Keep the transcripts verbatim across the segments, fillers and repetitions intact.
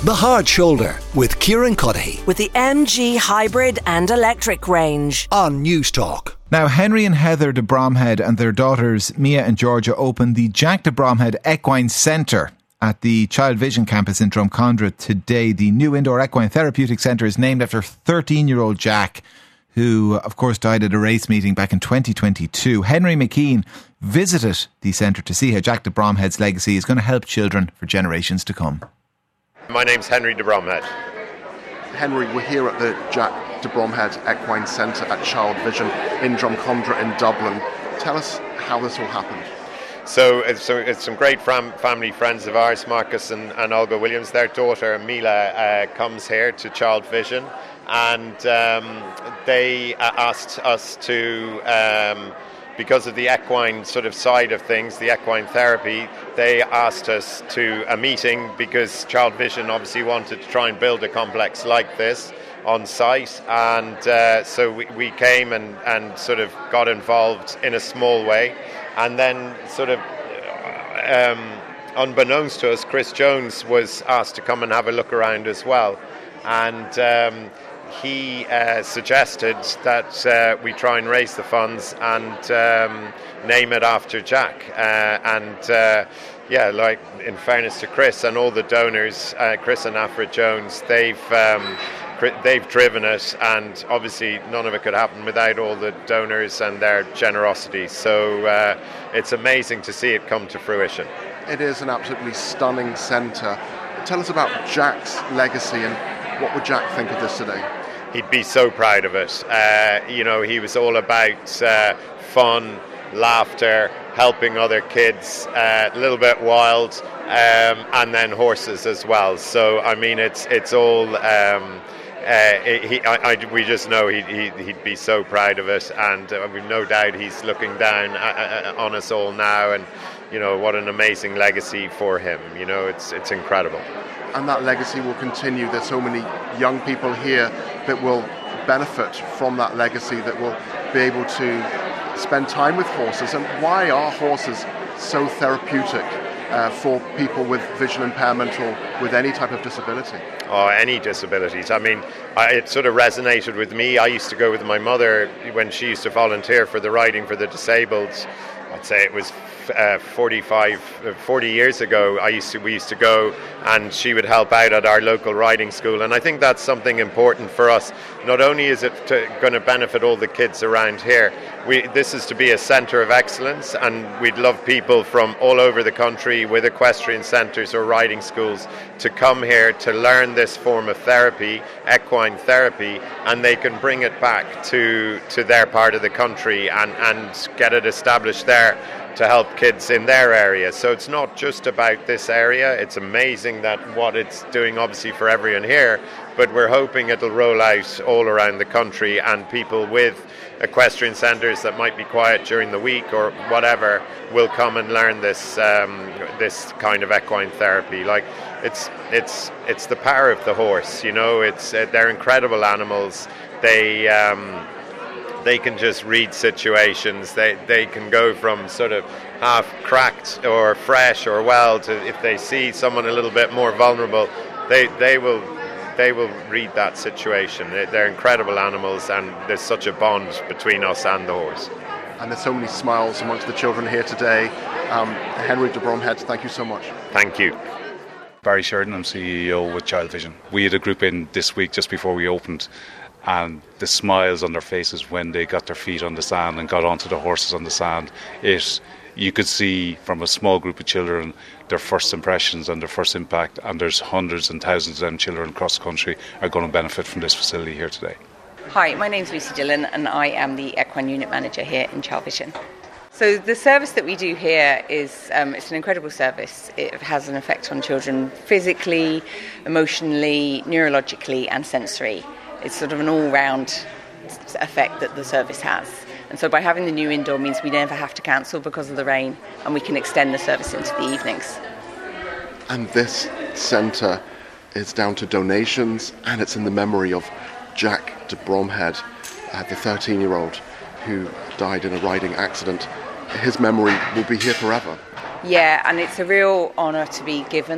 The Hard Shoulder with Kieran Cuddihy with the M G hybrid and electric range on News Talk. Now, Henry and Heather de Bromhead and their daughters Mia and Georgia opened the Jack de Bromhead Equine Centre at the Child Vision campus in Drumcondra today. The new indoor equine therapeutic centre is named after thirteen-year-old Jack, who, of course, died at a race meeting back in twenty twenty-two. Henry McKean visited the centre to see how Jack de Bromhead's legacy is going to help children for generations to come. My name's Henry de Bromhead. Henry, we're here at the Jack de Bromhead Equine Centre at Child Vision in Drumcondra in Dublin. Tell us how this all happened. So it's, so it's some great fam- family friends of ours, Marcus and, and Olga Williams. Their daughter Mila uh, comes here to Child Vision, and um, they uh, asked us to, um, because of the equine sort of side of things, the equine therapy, they asked us to a meeting because Child Vision obviously wanted to try and build a complex like this on site, and uh, so we, we came and, and sort of got involved in a small way, and then sort of um, unbeknownst to us, Chris Jones was asked to come and have a look around as well, and um, he uh, suggested that uh, we try and raise the funds and um, name it after Jack. Uh, and uh, yeah, like in fairness to Chris and all the donors, uh, Chris and Afra Jones, they've um, they've driven it, and obviously none of it could happen without all the donors and their generosity. So uh, it's amazing to see it come to fruition. It is an absolutely stunning centre. Tell us about Jack's legacy, and what would Jack think of this today? He'd be so proud of it. Uh, you know, he was all about uh, fun, laughter, helping other kids, uh, a little bit wild, um, and then horses as well. So, I mean, it's it's all. Um, uh, he, I, I, we just know he'd, he'd, he'd be so proud of it, and uh, we've no doubt he's looking down uh, on us all now. And you know, what an amazing legacy for him. You know, it's it's incredible. And that legacy will continue. There's so many young people here that will benefit from that legacy, that will be able to spend time with horses. And why are horses so therapeutic uh, for people with vision impairment or with any type of disability? Oh, any disabilities. I mean, I, it sort of resonated with me. I used to go with my mother when she used to volunteer for the Riding for the Disabled. I'd say it was uh, forty-five, forty years ago. I used to, we used to go, and she would help out at our local riding school. And I think that's something important for us. Not only is it going to benefit all the kids around here, we, this is to be a centre of excellence, and we'd love people from all over the country with equestrian centres or riding schools to come here to learn this form of therapy, equine therapy, and they can bring it back to, to their part of the country and, and get it established there to help kids in their area. So it's not just about this area. It's amazing that what it's doing obviously for everyone here, but we're hoping it'll roll out all around the country, and people with equestrian centres that might be quiet during the week or whatever will come and learn this um, this kind of equine therapy. Like it's it's it's the power of the horse, you know. It's uh, they're incredible animals. They um, they can just read situations. They they can go from sort of half cracked or fresh or well to, if they see someone a little bit more vulnerable, they they will they will read that situation. They're incredible animals, and there's such a bond between us and the horse. And there's so many smiles amongst the children here today. Um, Henry de Bromhead, thank you so much. Thank you. Barry Sheridan, I'm C E O with Child Vision. We had a group in this week just before we opened, and the smiles on their faces when they got their feet on the sand and got onto the horses on the sand, it you could see from a small group of children their first impressions and their first impact, and there's hundreds and thousands of them children across the country are going to benefit from this facility here today. Hi, my name's Lucy Dillon, and I am the Equine Unit Manager here in Child Vision. So the service that we do here is um, it's an incredible service. It has an effect on children physically, emotionally, neurologically and sensory. It's sort of an all-round effect that the service has. And so by having the new indoor means we never have to cancel because of the rain, and we can extend the service into the evenings. And this centre is down to donations, and it's in the memory of Jack de Bromhead, uh, the thirteen-year-old who died in a riding accident. His memory will be here forever. Yeah, and it's a real honour to be given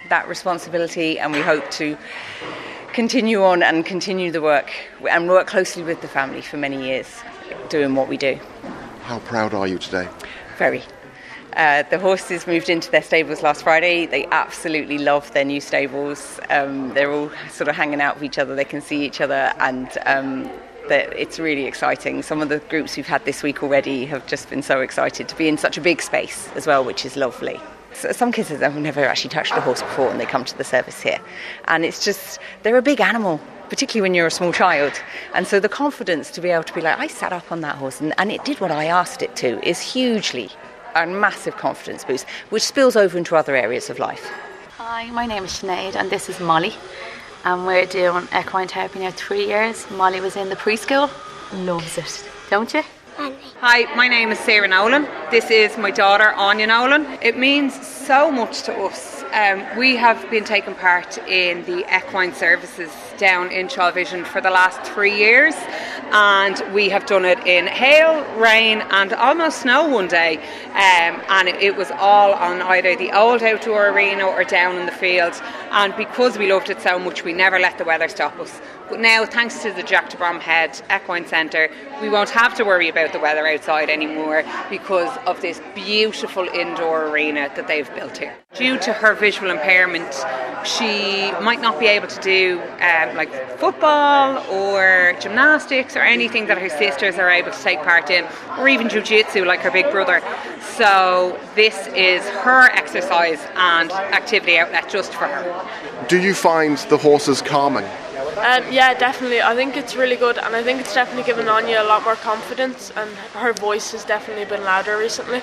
that responsibility, and we hope to continue on and continue the work and work closely with the family for many years doing what we do. How proud are you today? Very. Uh, the horses moved into their stables last Friday. They absolutely love their new stables. Um, they're all sort of hanging out with each other. They can see each other, and um, it's really exciting. Some of the groups we've had this week already have just been so excited to be in such a big space as well, which is lovely. So some kids have never actually touched a horse before, and they come to the service here. And it's just, they're a big animal, particularly when you're a small child. And so the confidence to be able to be like, I sat up on that horse and, and it did what I asked it to, is hugely a massive confidence boost, which spills over into other areas of life. Hi, my name is Sinead and this is Molly. And we're doing equine therapy now three years. Molly was in the preschool. Loves it, don't you? Hi, my name is Sarah Nolan. This is my daughter, Anya Nolan. It means so much to us. Um, we have been taking part in the equine services down in Child Vision for the last three years, and we have done it in hail, rain and almost snow one day, um, and it, it was all on either the old outdoor arena or down in the field, and because we loved it so much we never let the weather stop us. But now, thanks to the Jack de Bromhead Equine Centre, we won't have to worry about the weather outside anymore because of this beautiful indoor arena that they've built here. Due to her visual impairment, she might not be able to do um, like football or gymnastics or anything that her sisters are able to take part in, or even jiu-jitsu like her big brother. So this is her exercise and activity outlet just for her. Do you find the horses calming? Um, yeah, definitely. I think it's really good, and I think it's definitely given Anya a lot more confidence, and her voice has definitely been louder recently.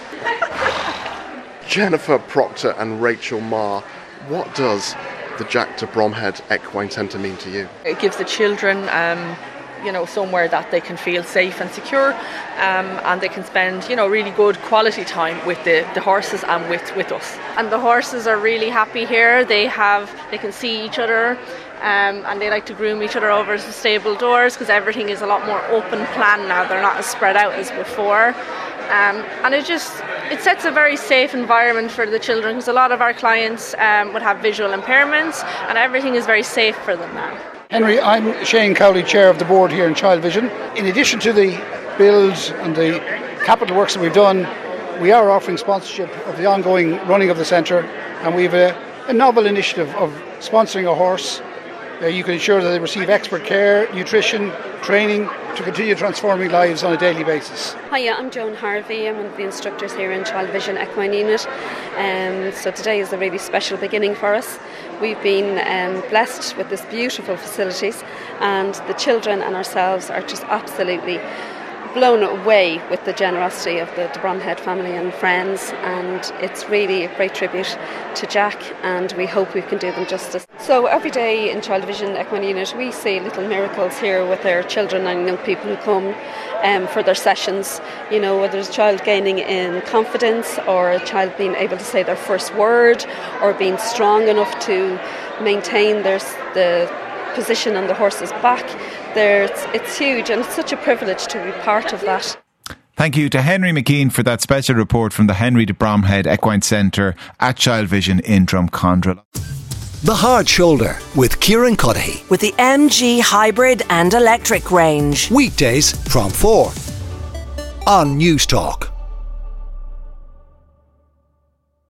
Jennifer Proctor and Rachel Marr, what does the Jack de Bromhead Equine Centre mean to you? It gives the children um, you know, somewhere that they can feel safe and secure, um, and they can spend, you know, really good quality time with the, the horses and with, with us. And the horses are really happy here. They have, they can see each other, um, and they like to groom each other over the stable doors because everything is a lot more open plan now. They're not as spread out as before. Um, and it just it sets a very safe environment for the children because a lot of our clients um, would have visual impairments, and everything is very safe for them now. Henry, I'm Shane Cowley, Chair of the Board here in Child Vision. In addition to the builds and the capital works that we've done, we are offering sponsorship of the ongoing running of the centre, and we have a, a novel initiative of sponsoring a horse. Uh, you can ensure that they receive expert care, nutrition, training to continue transforming lives on a daily basis. Hiya, I'm Joan Harvey. I'm one of the instructors here in Child Vision Equine Unit. Um, so today is a really special beginning for us. We've been um, blessed with this beautiful facilities, and the children and ourselves are just absolutely blown away with the generosity of the de Bromhead family and friends, and it's really a great tribute to Jack, and we hope we can do them justice. So every day in Child Vision Equine Unit we see little miracles here with our children and young people who come um, for their sessions, you know, whether it's a child gaining in confidence or a child being able to say their first word or being strong enough to maintain their the position on the horse's back. There's, it's huge, and it's such a privilege to be part of that. Thank you to Henry McKean for that special report from the Henry de Bromhead Equine Centre at Child Vision in Drumcondra. The Hard Shoulder with Kieran Cuddihy. With the M G hybrid and electric range. Weekdays from four on News Talk.